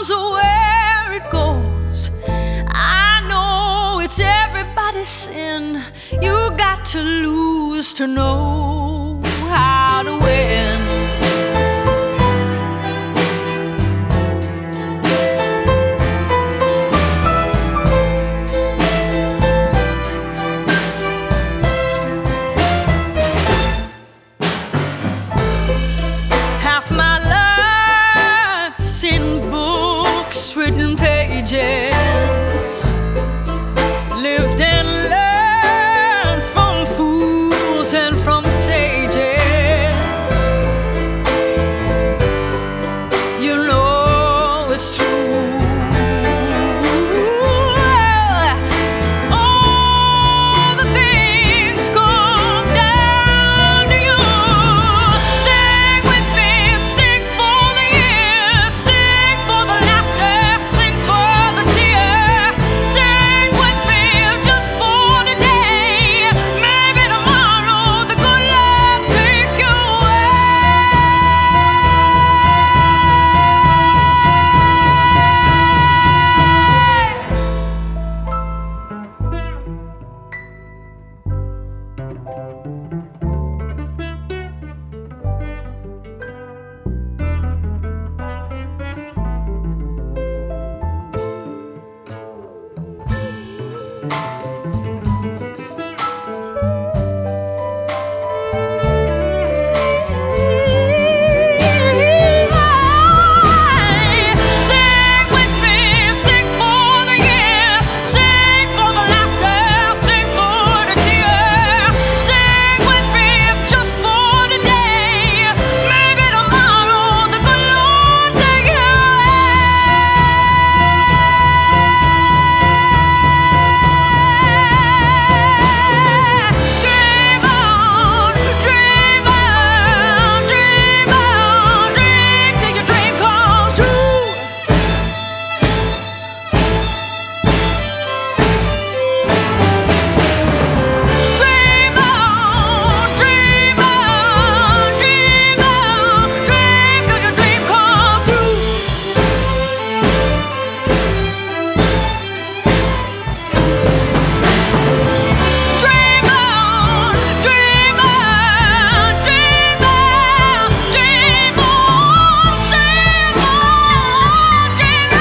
comes or where it goes. I know it's everybody's sin. You got to lose to know how to win. Half my life's in books, written pages, lived and learned from fools and from sages. You know it's true. All the things come down to you. Sing with me, sing for the years, sing for the laughter, sing for the tears. Sing with me just for today. Maybe tomorrow the good Lord take you Sing with me, sing for the year, sing for the laughter, sing for the tears. Sing with me just for today. Maybe tomorrow the good Lord take you Dream on, dream on, dream on, dream till your dream comes true. Dream on, dream on, dream on, dream till your dream comes true. Dream on, dream on, dream on, dream on, dream on, dream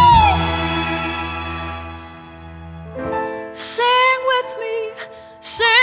on, Sing with me, sing.